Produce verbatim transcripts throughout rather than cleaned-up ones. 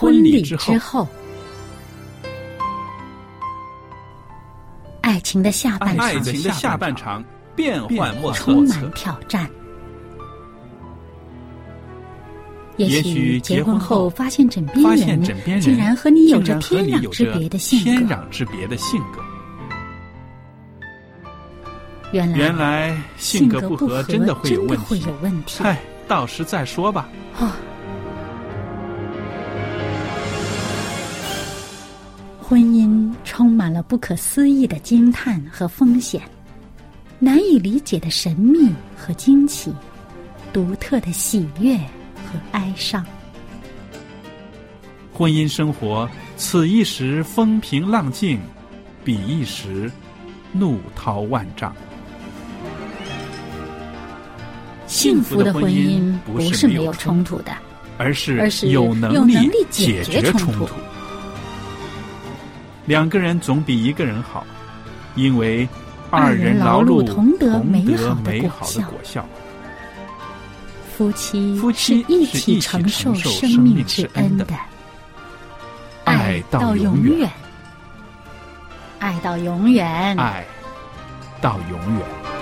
婚礼之后。爱情的下半场， 爱情的下半场变幻莫测， 充满挑战。也许结婚后发现枕边人竟然和你有着天壤之别的性格。 天壤之别的性格。 原来原来性格不合真的会有问题。 问题嗨，到时再说吧。 哦，婚姻充满了不可思议的惊叹和风险，难以理解的神秘和惊奇，独特的喜悦和哀伤。 婚姻生活，此一时风平浪静，彼一时怒涛万丈。 幸福的婚姻不是没有冲突的， 而是而是有能力解决冲突。两个人总比一个人好，因为二人劳碌同得美好的果效。 夫妻夫妻是一起承受生命之恩的， 爱到永远， 爱到永远， 爱到永远。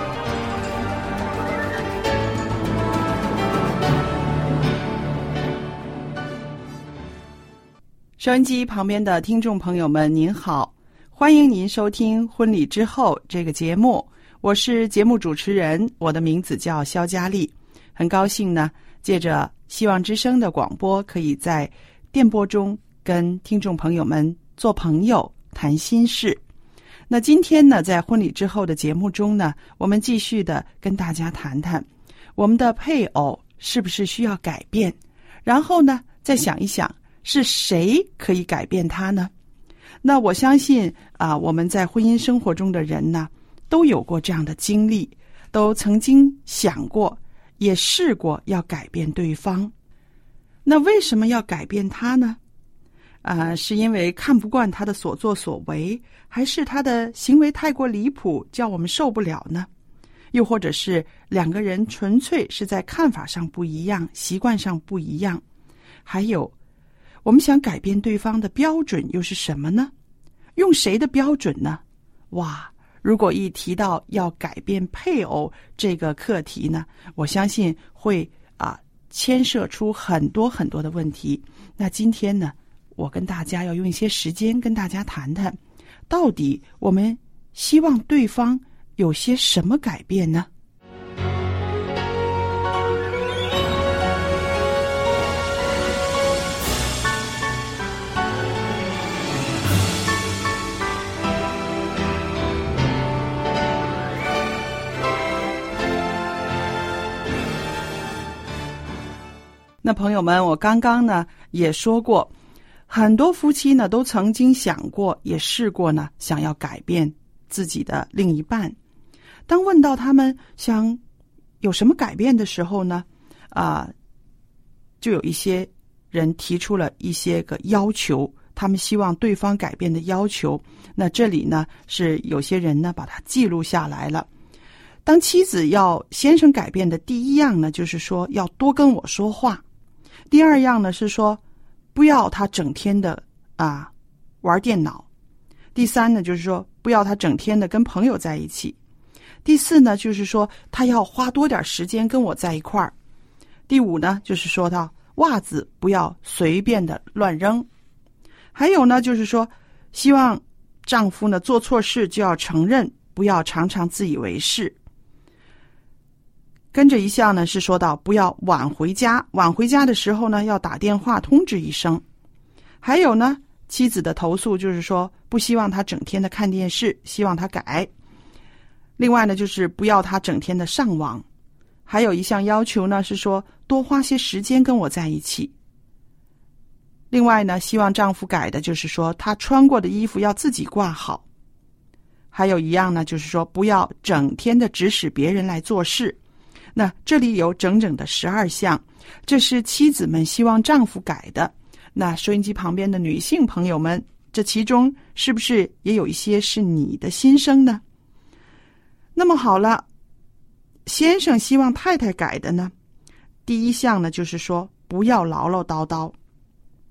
收音机旁边的听众朋友们您好，欢迎您收听婚礼之后这个节目，我是节目主持人，我的名字叫肖佳丽。很高兴呢，借着希望之声的广播，可以在电波中跟听众朋友们做朋友谈心事。那今天呢，在婚礼之后的节目中呢，我们继续的跟大家谈谈我们的配偶是不是需要改变，然后呢再想一想是谁可以改变他呢？那我相信啊，我们在婚姻生活中的人呢，都有过这样的经历，都曾经想过，也试过要改变对方。那为什么要改变他呢？啊，是因为看不惯他的所作所为，还是他的行为太过离谱，叫我们受不了呢？又或者是两个人纯粹是在看法上不一样，习惯上不一样？还有，我们想改变对方的标准又是什么呢？用谁的标准呢？哇，如果一提到要改变配偶这个课题呢，我相信会啊牵涉出很多很多的问题。那今天呢，我跟大家要用一些时间跟大家谈谈，到底我们希望对方有些什么改变呢？那朋友们，我刚刚呢也说过，很多夫妻呢都曾经想过，也试过呢想要改变自己的另一半。当问到他们想有什么改变的时候呢，啊、呃，就有一些人提出了一些个要求，他们希望对方改变的要求。那这里呢是有些人呢把它记录下来了。当妻子要先生改变的第一样呢，就是说要多跟我说话。第二样呢是说不要他整天的啊玩电脑。第三呢就是说不要他整天的跟朋友在一起。第四呢就是说他要花多点时间跟我在一块儿。第五呢就是说到袜子不要随便的乱扔。还有呢就是说希望丈夫呢做错事就要承认，不要常常自以为是。跟着一项呢是说到不要晚回家，晚回家的时候呢要打电话通知一声。还有呢，妻子的投诉就是说不希望他整天的看电视，希望他改。另外呢就是不要他整天的上网。还有一项要求呢是说多花些时间跟我在一起。另外呢希望丈夫改的就是说他穿过的衣服要自己挂好。还有一样呢就是说不要整天的指使别人来做事。那这里有整整的十二项，这是妻子们希望丈夫改的。那收音机旁边的女性朋友们，这其中是不是也有一些是你的心声呢？那么好了，先生希望太太改的呢，第一项呢就是说不要唠唠叨叨。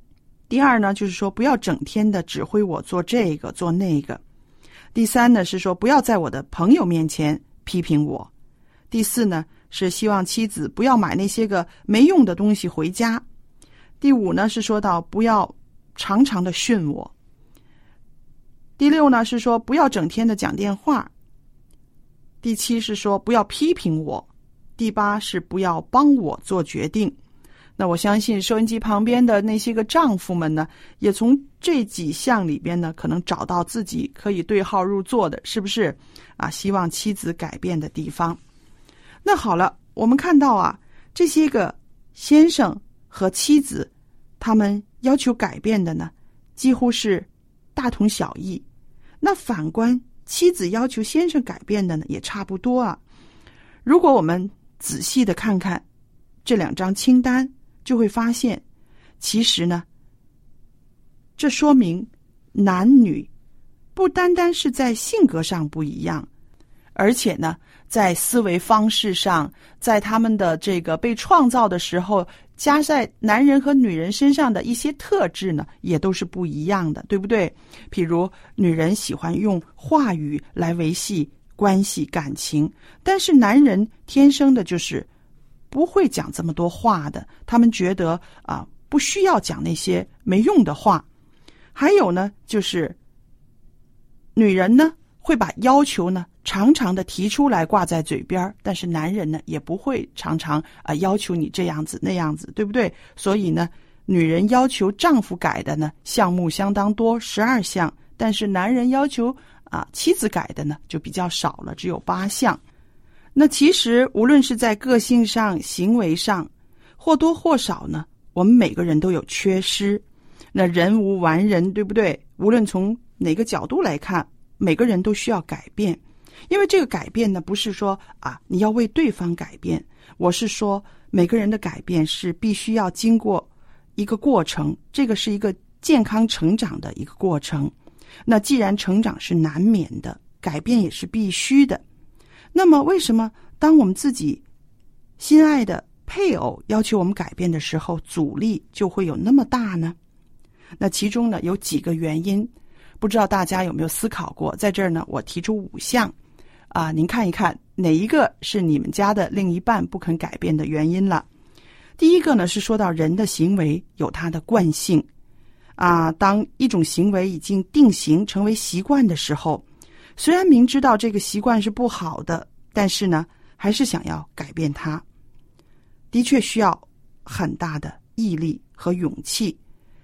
第二呢，就是说不要整天的指挥我做这个做那个。第三呢，是说不要在我的朋友面前批评我。第四呢，是希望妻子不要买那些个没用的东西回家。第五呢，是说到不要常常的训我。第六呢，是说不要整天的讲电话。第七是说不要批评我。第八是不要帮我做决定。那我相信收音机旁边的那些个丈夫们呢，也从这几项里边呢，可能找到自己可以对号入座的，是不是啊？希望妻子改变的地方。那好了，我们看到啊，这些个先生和妻子，他们要求改变的呢，几乎是大同小异。那反观妻子要求先生改变的呢，也差不多啊。如果我们仔细的看看这两张清单，就会发现，其实呢，这说明男女不单单是在性格上不一样，而且呢，在思维方式上，在他们的这个被创造的时候，加在男人和女人身上的一些特质呢，也都是不一样的，对不对？譬如女人喜欢用话语来维系关系感情，但是男人天生的就是不会讲这么多话的，他们觉得啊，不需要讲那些没用的话。还有呢，就是女人呢会把要求呢常常的提出来挂在嘴边，但是男人呢也不会常常啊要求你这样子那样子，对不对？所以呢，女人要求丈夫改的呢项目相当多，十二项，但是男人要求啊妻子改的呢就比较少了，只有八项。那其实无论是在个性上、行为上，或多或少呢，我们每个人都有缺失。那人无完人，对不对？无论从哪个角度来看，每个人都需要改变。因为这个改变呢，不是说啊你要为对方改变，我是说每个人的改变是必须要经过一个过程，这个是一个健康成长的一个过程。那既然成长是难免的，改变也是必须的。那么为什么当我们自己心爱的配偶要求我们改变的时候，阻力就会有那么大呢？那其中呢有几个原因，不知道大家有没有思考过？在这儿呢，我提出五项啊，您看一看哪一个是你们家的另一半不肯改变的原因了。第一个呢是说到人的行为有它的惯性啊，当一种行为已经定型成为习惯的时候，虽然明知道这个习惯是不好的，但是呢还是想要改变它，的确需要很大的毅力和勇气。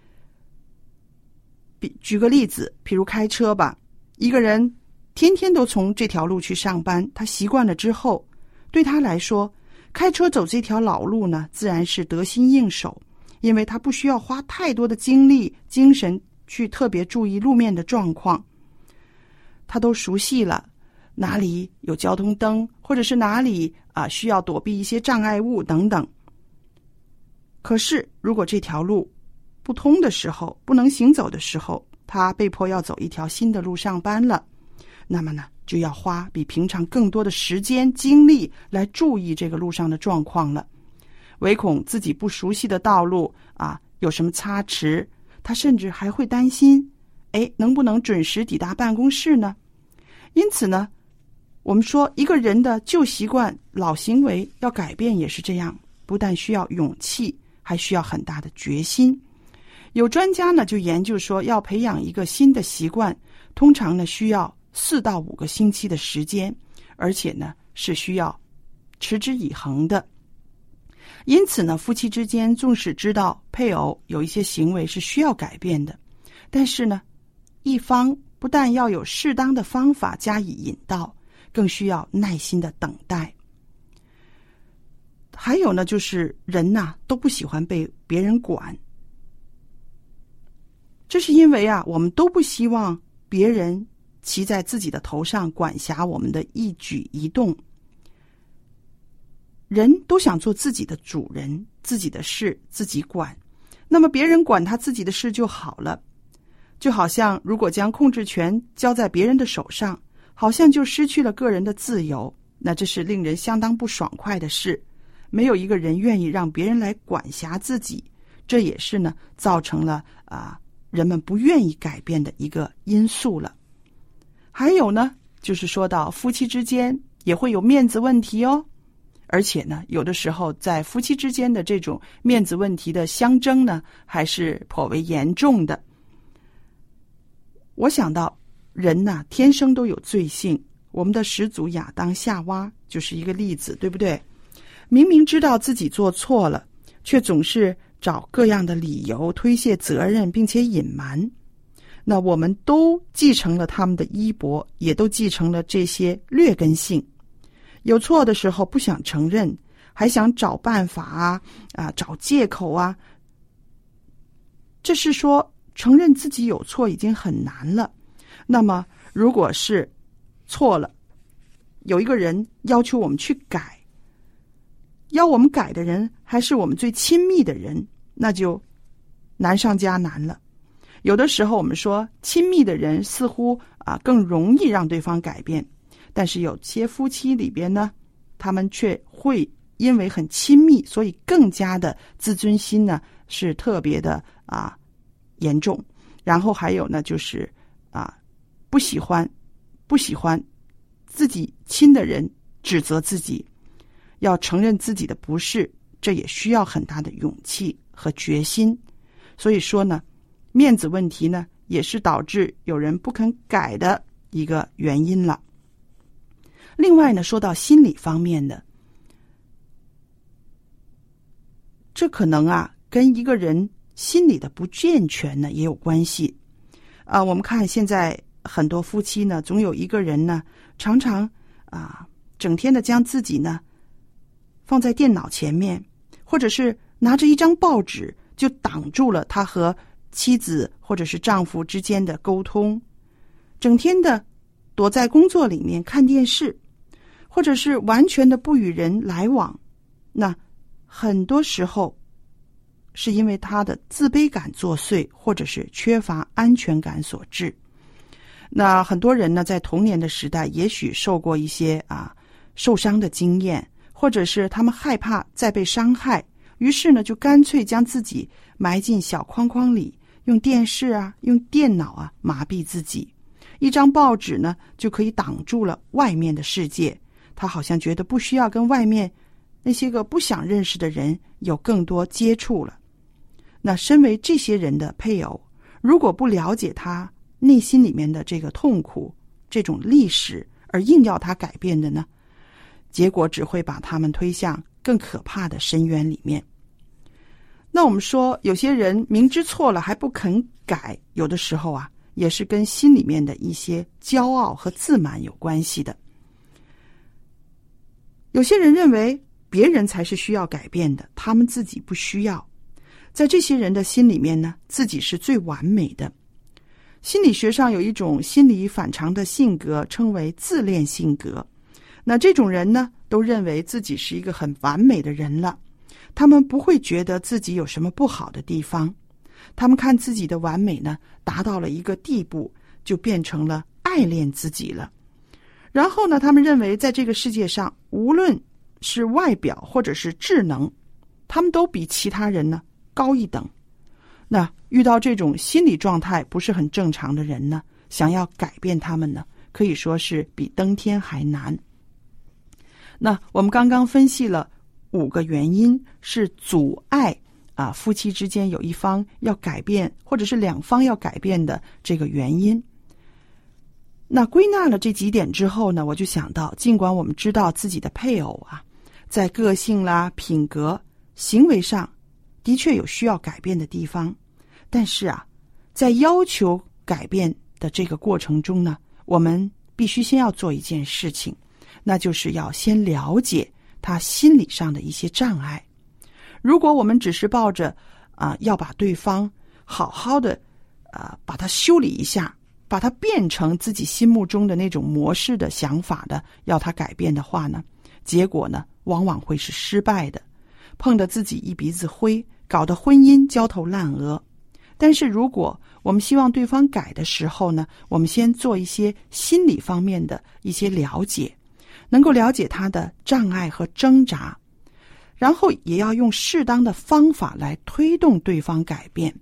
比举个例子，譬如开车吧，一个人天天都从这条路去上班，他习惯了之后，对他来说，开车走这条老路呢，自然是得心应手，因为他不需要花太多的精力、精神去特别注意路面的状况，他都熟悉了，哪里有交通灯，或者是哪里啊需要躲避一些障碍物等等。可是如果这条路不通的时候，不能行走的时候，他被迫要走一条新的路上班了，那么呢就要花比平常更多的时间精力来注意这个路上的状况了。唯恐自己不熟悉的道路啊有什么差池，他甚至还会担心，哎，能不能准时抵达办公室呢？因此呢，我们说一个人的旧习惯、老行为要改变也是这样，不但需要勇气，还需要很大的决心。有专家呢就研究说，要培养一个新的习惯，通常呢需要四到五个星期的时间，而且呢是需要持之以恒的。因此呢，夫妻之间纵使知道配偶有一些行为是需要改变的，但是呢，一方不但要有适当的方法加以引导，更需要耐心的等待。还有呢，就是人呐、啊、都不喜欢被别人管，这是因为啊，我们都不希望别人骑在自己的头上管辖我们的一举一动。人都想做自己的主人，自己的事自己管，那么别人管他自己的事就好了。就好像如果将控制权交在别人的手上，好像就失去了个人的自由，那这是令人相当不爽快的事。没有一个人愿意让别人来管辖自己，这也是呢造成了啊人们不愿意改变的一个因素了。还有呢，就是说到夫妻之间也会有面子问题哦，而且呢，有的时候在夫妻之间的这种面子问题的相争呢，还是颇为严重的。我想到人呐，天生都有罪性，我们的始祖亚当夏娃就是一个例子，对不对？明明知道自己做错了，却总是找各样的理由推卸责任，并且隐瞒。那我们都继承了他们的衣钵，也都继承了这些劣根性。有错的时候不想承认，还想找办法啊啊，找借口啊。这是说承认自己有错已经很难了。那么如果是错了，有一个人要求我们去改，要我们改的人还是我们最亲密的人，那就难上加难了。有的时候我们说亲密的人似乎啊更容易让对方改变，但是有些夫妻里边呢，他们却会因为很亲密，所以更加的自尊心呢是特别的啊严重。然后还有呢，就是啊不喜欢不喜欢自己亲的人指责自己，要承认自己的不是，这也需要很大的勇气和决心。所以说呢，面子问题呢，也是导致有人不肯改的一个原因了。另外呢，说到心理方面的，这可能啊，跟一个人心理的不健全呢也有关系。啊，我们看现在很多夫妻呢，总有一个人呢，常常啊，整天的将自己呢放在电脑前面，或者是拿着一张报纸就挡住了他和妻子或者是丈夫之间的沟通，整天的躲在工作里面看电视，或者是完全的不与人来往。那很多时候是因为他的自卑感作祟，或者是缺乏安全感所致。那很多人呢，在童年的时代也许受过一些啊受伤的经验，或者是他们害怕再被伤害，于是呢就干脆将自己埋进小框框里，用电视啊用电脑啊麻痹自己。一张报纸呢就可以挡住了外面的世界，他好像觉得不需要跟外面那些个不想认识的人有更多接触了。那身为这些人的配偶，如果不了解他内心里面的这个痛苦，这种历史，而硬要他改变的呢，结果只会把他们推向更可怕的深渊里面。那我们说有些人明知错了还不肯改，有的时候啊也是跟心里面的一些骄傲和自满有关系的。有些人认为别人才是需要改变的，他们自己不需要。在这些人的心里面呢，自己是最完美的。心理学上有一种心理反常的性格，称为自恋性格。那这种人呢，都认为自己是一个很完美的人了，他们不会觉得自己有什么不好的地方。他们看自己的完美呢，达到了一个地步，就变成了爱恋自己了。然后呢，他们认为在这个世界上，无论是外表或者是智能，他们都比其他人呢高一等。那遇到这种心理状态不是很正常的人呢，想要改变他们呢，可以说是比登天还难。那我们刚刚分析了五个原因，是阻碍啊夫妻之间有一方要改变，或者是两方要改变的这个原因。那归纳了这几点之后呢，我就想到，尽管我们知道自己的配偶啊，在个性啦、品格、行为上的确有需要改变的地方，但是啊，在要求改变的这个过程中呢，我们必须先要做一件事情，那就是要先了解他心理上的一些障碍。如果我们只是抱着啊要把对方好好的啊把他修理一下，把他变成自己心目中的那种模式的想法的，要他改变的话呢，结果呢往往会是失败的，碰得自己一鼻子灰，搞得婚姻焦头烂额。但是如果我们希望对方改的时候呢，我们先做一些心理方面的一些了解，能够了解他的障碍和挣扎，然后也要用适当的方法来推动对方改变。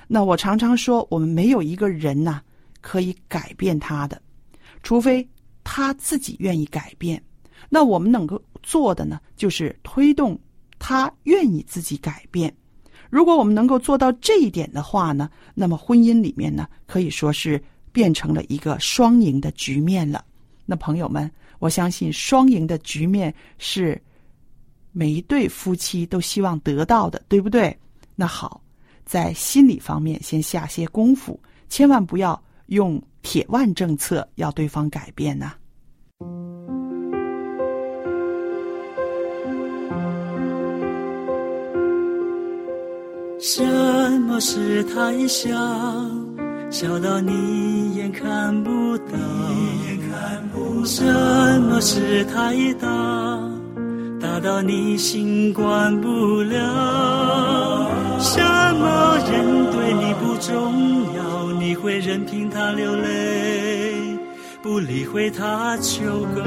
那我常常说，我们没有一个人呐、啊、可以改变他的，除非他自己愿意改变。那我们能够做的呢，就是推动他愿意自己改变。如果我们能够做到这一点的话呢，那么婚姻里面呢，可以说是变成了一个双赢的局面了。那朋友们，我相信双赢的局面是每一对夫妻都希望得到的，对不对？那好，在心理方面先下些功夫，千万不要用铁腕政策要对方改变呐、啊。 什么事太小，小到你眼看不到；什么事太大，大到你心管不了。什么人对你不重要，你会任凭他流泪，不理会他求告。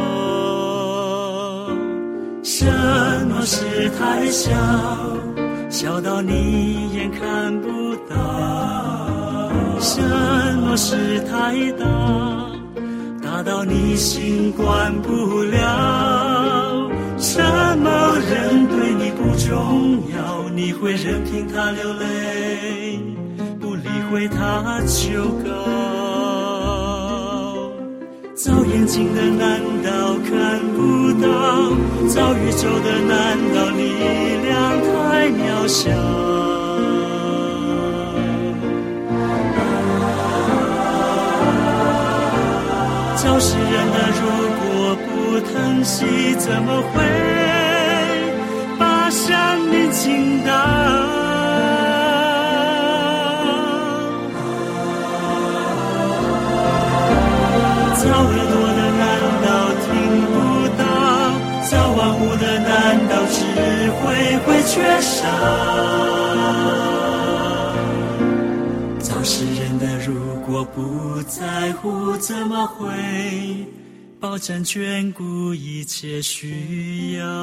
什么事太小，小到你眼看不到；什么事太大，大到你心管不了。什么人对你不重要，你会任凭他流泪，不理会他求告。造眼睛的难道看不到？造宇宙的难道力量太渺小？造世人的如果不疼惜，怎么会把生命倾倒？造耳朵的难道听不到？造万物的难道智慧会缺少？造世人的如果不在乎，怎么会保证眷顾一切需要？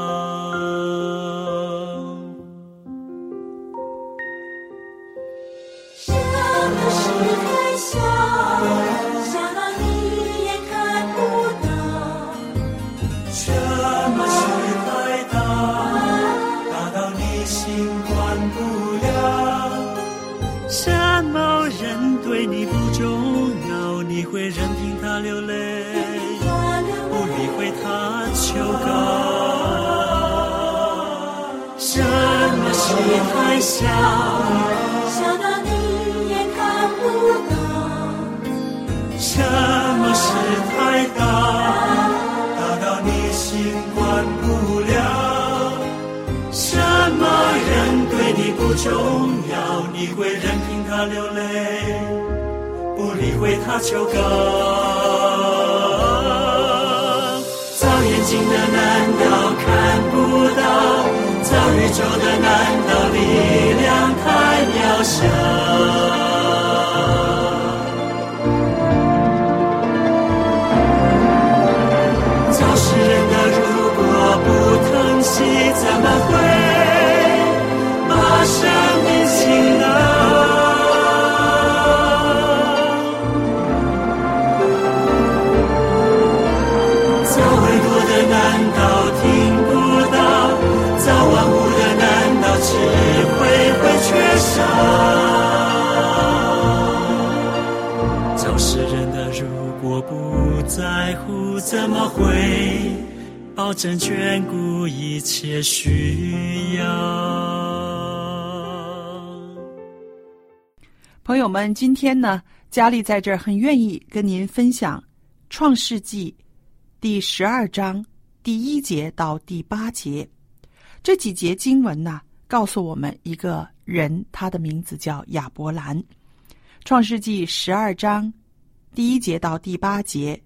什么事太小？ 什么事太大，大到你心管不了。什么人对你不重要，你会任凭他流泪，不理会他求告。什么事太小， 小到你也看不到； 什么事太大，心管不了。什么人对你不重要，你会任凭他流泪，不理会他求告。造眼睛的难道看不到？造宇宙的难道力量太渺小？怎么会把生命倾倒？造耳朵的难道听不到？造万物的难道智慧会缺少？造世人的如果不在乎，怎么会保证眷顾一切需要？ 朋友们，今天呢，佳丽在这儿很愿意跟您分享创世纪第十二章第一节到第八节。这几节经文呢，告诉我们一个人，他的名字叫亚伯兰。创世纪十二章第一节到第八节，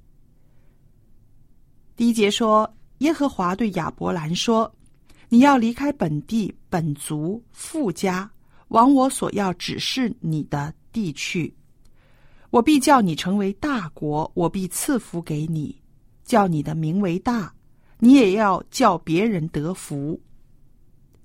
第一节说，耶和华对亚伯兰说，你要离开本地本族父家，往我所要指示你的地去。我必叫你成为大国，我必赐福给你，叫你的名为大，你也要叫别人得福。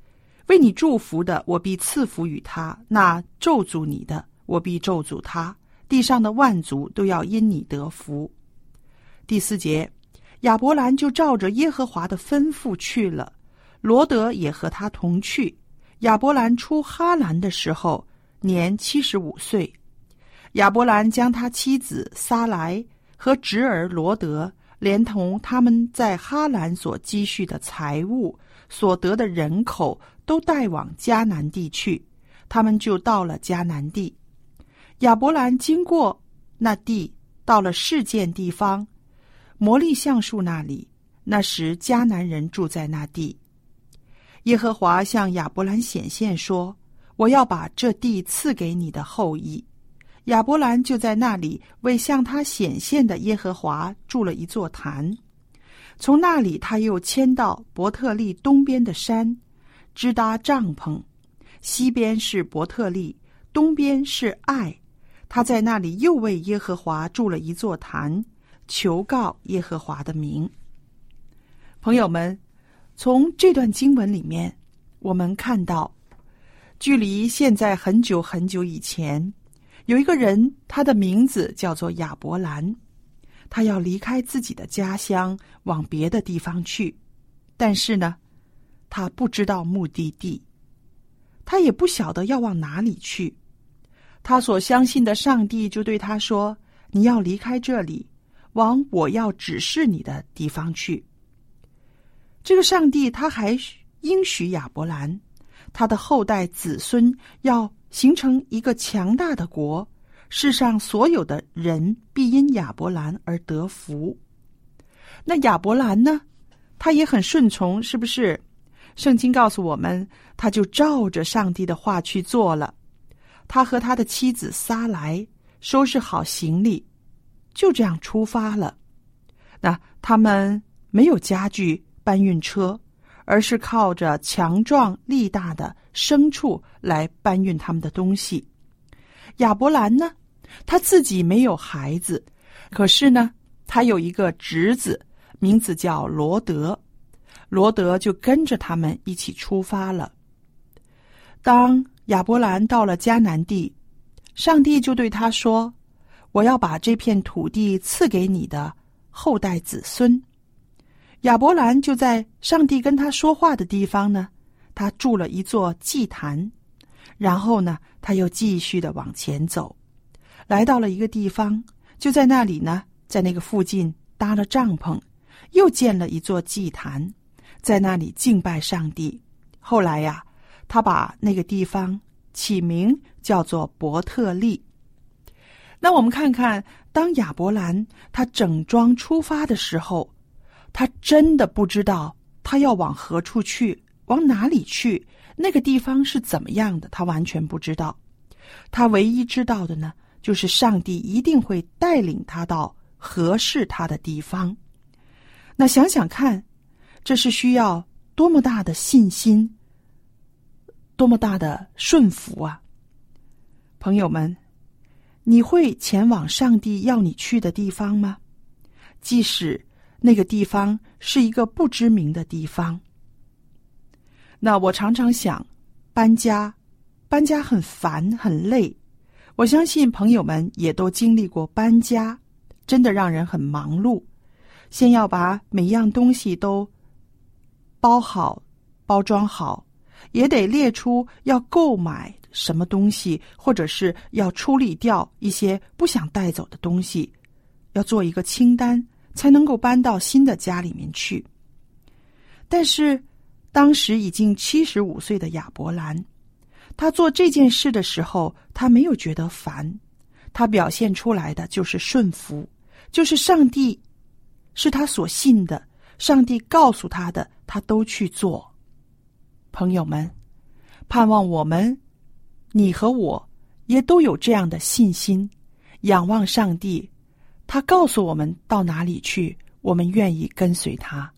为你祝福的，我必赐福与他；那咒诅你的，我必咒诅他。地上的万族都要因你得福。第四节，亚伯兰就照着耶和华的吩咐去了，罗德也和他同去。亚伯兰出哈兰的时候，年七十五岁。亚伯兰将他妻子撒来和侄儿罗德，连同他们在哈兰所积蓄的财物、所得的人口，都带往迦南地去。他们就到了迦南地。亚伯兰经过那地，到了示剑地方，摩利橡树那里。那时迦南人住在那地。耶和华向亚伯兰显现说：我要把这地赐给你的后裔。亚伯兰就在那里为向他显现的耶和华筑了一座坛。从那里他又迁到伯特利东边的山，支搭帐篷。西边是伯特利，东边是爱。他在那里又为耶和华筑了一座坛，求告耶和华的名。朋友们，从这段经文里面，我们看到，距离现在很久很久以前，有一个人，他的名字叫做亚伯兰，他要离开自己的家乡，往别的地方去。但是呢，他不知道目的地，他也不晓得要往哪里去。他所相信的上帝就对他说：你要离开这里，往我要指示你的地方去。这个上帝他还应许亚伯兰，他的后代子孙要形成一个强大的国，世上所有的人必因亚伯兰而得福。那亚伯兰呢，他也很顺从，是不是？圣经告诉我们，他就照着上帝的话去做了。他和他的妻子撒来收拾好行李，就这样出发了。那他们没有家具搬运车，而是靠着强壮力大的牲畜来搬运他们的东西。亚伯兰呢，他自己没有孩子，可是呢，他有一个侄子，名字叫罗德。罗德就跟着他们一起出发了。当亚伯兰到了迦南地，上帝就对他说：我要把这片土地赐给你的后代子孙。亚伯兰就在上帝跟他说话的地方呢，他筑了一座祭坛，然后呢，他又继续的往前走，来到了一个地方，就在那里呢，在那个附近搭了帐篷，又建了一座祭坛，在那里敬拜上帝。后来呀，他把那个地方起名叫做伯特利。那我们看看，当亚伯兰他整装出发的时候，他真的不知道他要往何处去，往哪里去，那个地方是怎么样的，他完全不知道。他唯一知道的呢，就是上帝一定会带领他到合适他的地方。那想想看，这是需要多么大的信心，多么大的顺服啊！朋友们，你会前往上帝要你去的地方吗？即使那个地方是一个不知名的地方。那我常常想，搬家，搬家很烦很累。我相信朋友们也都经历过搬家，真的让人很忙碌。先要把每样东西都包好，包装好，也得列出要购买什么东西，或者是要处理掉一些不想带走的东西，要做一个清单，才能够搬到新的家里面去。但是当时已经七十五岁的亚伯兰，他做这件事的时候，他没有觉得烦，他表现出来的就是顺服，就是上帝是他所信的，上帝告诉他的，他都去做。朋友们，盼望我们，你和我也都有这样的信心，仰望上帝，他告诉我们到哪里去，我们愿意跟随他。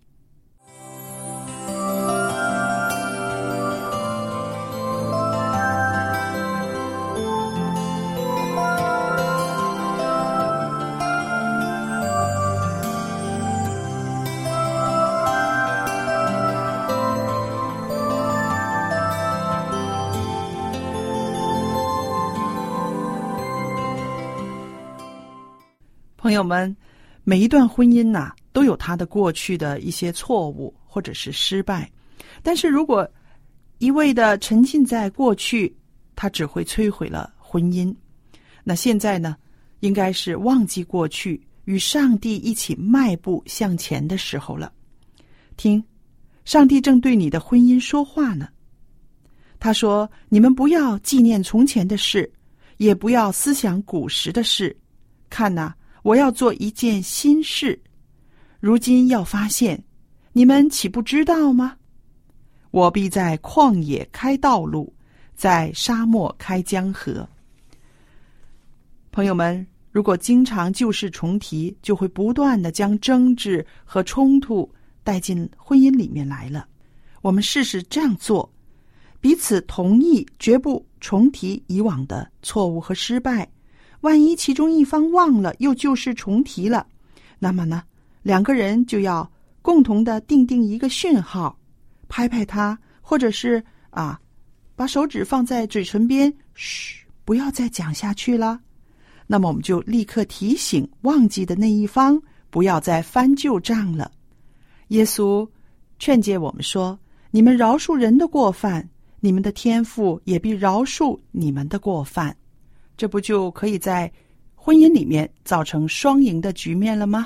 朋友们，每一段婚姻呐、啊，都有它的过去的一些错误或者是失败，但是如果一味的沉浸在过去，它只会摧毁了婚姻。那现在呢，应该是忘记过去，与上帝一起迈步向前的时候了。听，上帝正对你的婚姻说话呢。他说，你们不要纪念从前的事，也不要思想古时的事。看哪、啊，我要做一件新事，如今要发现，你们岂不知道吗？我必在旷野开道路，在沙漠开江河。朋友们，如果经常旧事重提，就会不断的将争执和冲突带进婚姻里面来了。我们试试这样做，彼此同意绝不重提以往的错误和失败。万一其中一方忘了又旧事重提了，那么呢，两个人就要共同的定定一个讯号，拍拍他，或者是啊，把手指放在嘴唇边，嘘，不要再讲下去了。那么我们就立刻提醒忘记的那一方，不要再翻旧账了。耶稣劝诫我们说，你们饶恕人的过犯，你们的天父也必饶恕你们的过犯。这不就可以在婚姻里面造成双赢的局面了吗？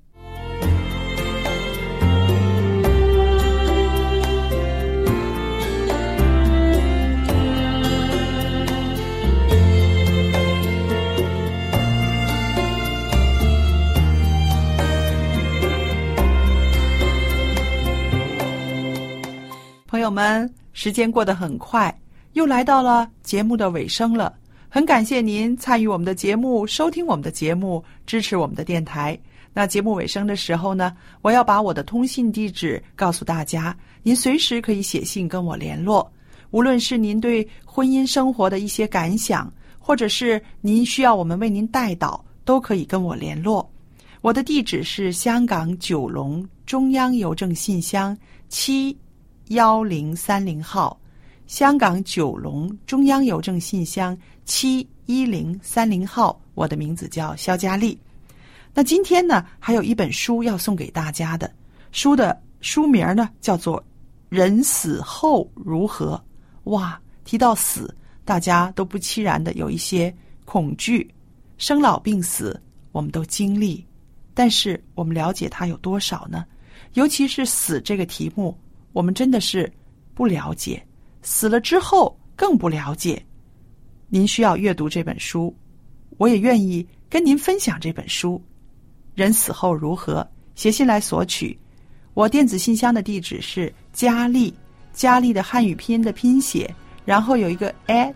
朋友们，时间过得很快，又来到了节目的尾声了。很感谢您参与我们的节目，收听我们的节目，支持我们的电台。那节目尾声的时候呢，我要把我的通信地址告诉大家，您随时可以写信跟我联络。无论是您对婚姻生活的一些感想，或者是您需要我们为您代祷，都可以跟我联络。我的地址是香港九龙中央邮政信箱七一零三零号，香港九龙中央邮政信箱七一零三零号，我的名字叫肖佳丽。那今天呢，还有一本书要送给大家的，书的书名呢叫做《人死后如何》。哇，提到死，大家都不期然的有一些恐惧，生老病死我们都经历，但是我们了解它有多少呢？尤其是死这个题目，我们真的是不了解，死了之后更不了解。您需要阅读这本书，我也愿意跟您分享这本书。人死后如何？写信来索取。我电子信箱的地址是佳丽，佳丽的汉语拼音的拼写，然后有一个 at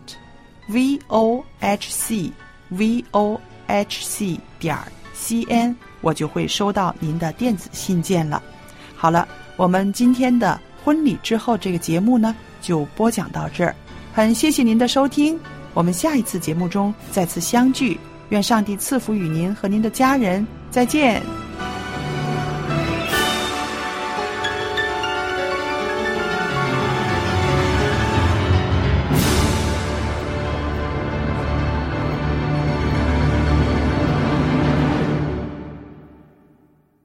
vohc vohc 点 cn， 我就会收到您的电子信件了。好了，我们今天的婚礼之后这个节目呢，就播讲到这儿。很谢谢您的收听，我们下一次节目中再次相聚，愿上帝赐福与您和您的家人，再见。